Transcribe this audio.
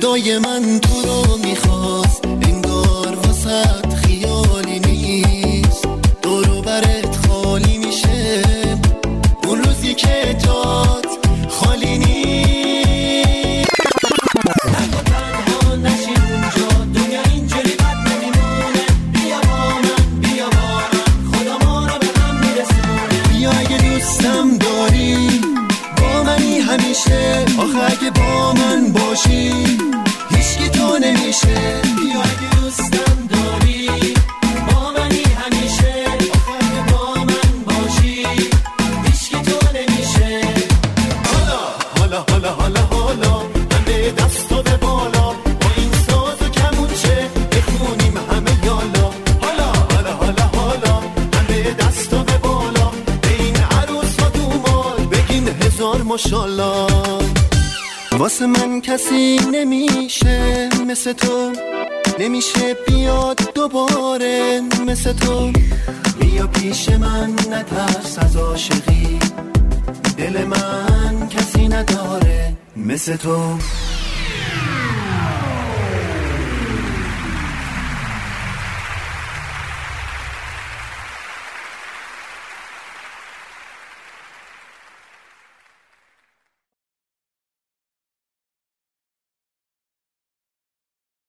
صدای من تو رو میخواست، انگار واسط خیالی نیست. دورو برت خالی میشه اون روزی که جات خالی نیست. نگو تنها نشی اونجا، دنیا اینجوری بد نمیمونه. بیا با من، بیا با من، خدا ما رو به هم میرسونه. بیا اگه دوستم داری با منی همیشه، آخه اگه با من باشی هیچکی تو نمیشه. بیا اگه دوستم داری با منی همیشه، آخه اگه با من باشی هیچکی تو نمیشه. حالا حالا حالا حالا حالا من به دست و به بالا، با این ساز و کمونچه بخونیم همه یالا. حالا حالا حالا حالا من به دست و به بالا، به این عروس و دومال بگیم هزار ماشالله. واسه من کسی نمیشه مثل تو، نمیشه بیاد دوباره مثل تو. بیا پیش من نترس از عاشقی، دل من کسی نداره مثل تو.